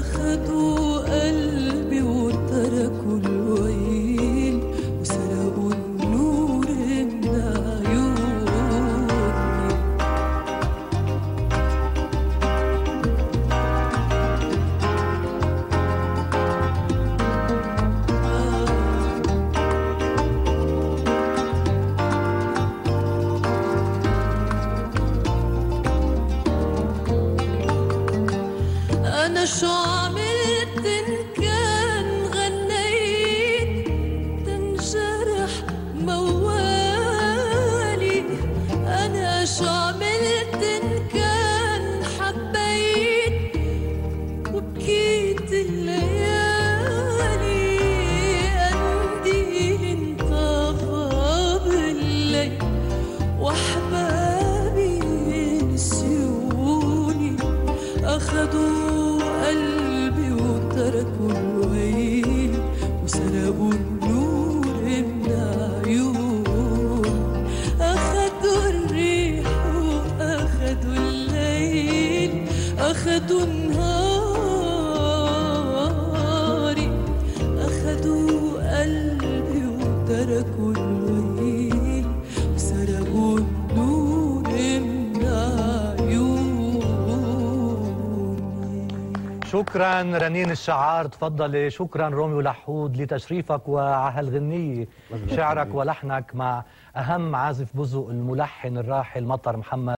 أخدوا قلبي وتركوا الويل وسرقوا النور من عيوني. أنا شو عملت إن كان غنيت تنجرح موالي؟ أنا شو عملت إن كان حبيت وبكيت الليالي؟ قنديل انطفى بالليل وأحبابي نسيوني. أخدوا قلبي وتركوا الويل وسرقوا النور من عيوني. أخدوا الريح وأخدوا الليل، أخدوا نهاري. أخدوا قلبي وتركوا الويل وسرقوا النور من عيوني. شكرا رنين الشعار، تفضلي. شكرا روميو لحود لتشريفك وعلى هالغنية، شعرك ولحنك مع أهم عازف بزق الملحن الراحل مطر محمد.